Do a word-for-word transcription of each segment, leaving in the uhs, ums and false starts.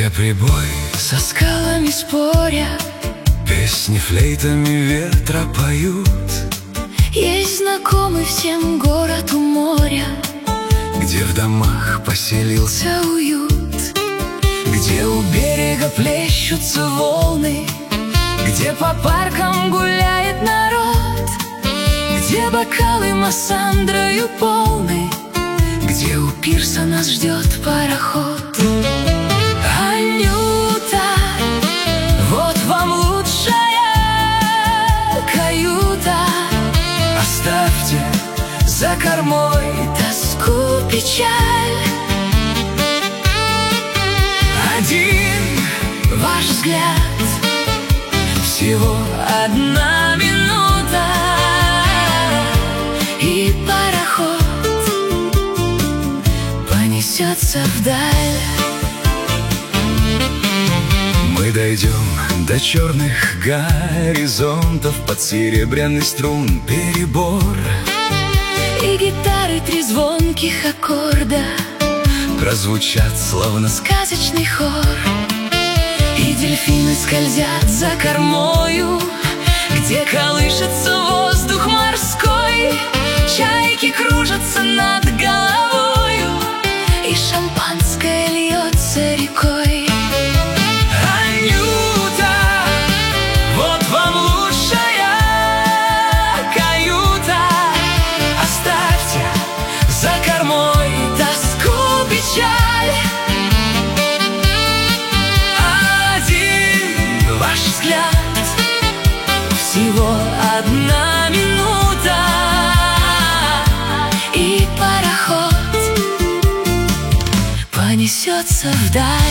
где прибой со скалами споря, песни флейтами ветра поют. есть знакомый всем город у моря, где в домах поселился уют, где у берега плещутся волны, где по паркам гуляет народ, где бокалы массандрою полны, где у пирса нас ждет пароход. Анюта, вот вам лучшая каюта. Оставьте за кормой тоску, печаль. Один ваш взгляд, всего одна минута, и пароход понесется вдаль. Мы дойдем до черных горизонтов, под серебряный струн перебор, и гитары три звонких аккорда прозвучат словно сказочный хор, и дельфины скользят за кормою, где колышется воздух морской, чайки кружатся над головою, и шампанское льется рекой. Анюта, вот вам лучшая каюта. Оставьте за кормой тоску, печаль. Один ваш взгляд, всего одна минута, и пароход понесется вдаль.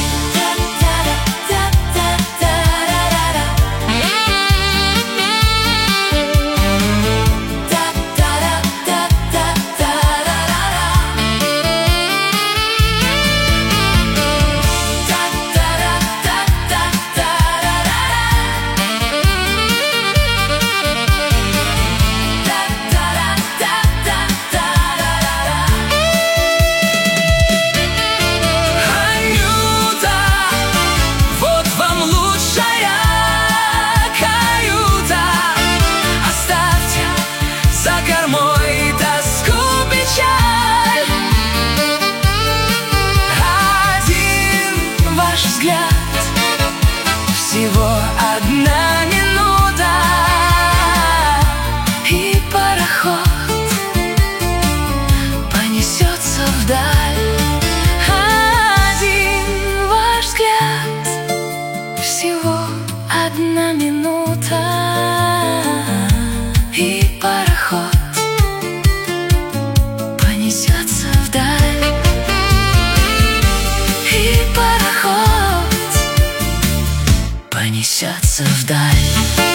Всего одна минута, и пароход понесется вдаль. Один ваш взгляд, всего одна минута, и пароход понесется вдаль. И пароход понесется вдаль.